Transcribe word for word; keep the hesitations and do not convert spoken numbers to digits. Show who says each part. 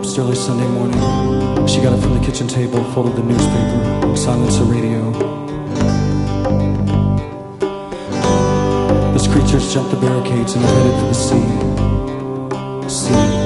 Speaker 1: collapsed early Sunday morning. She got up from the kitchen table, folded the newspaper, silenced the radio. Those creatures jumped the barricades and headed for the sea. Sea.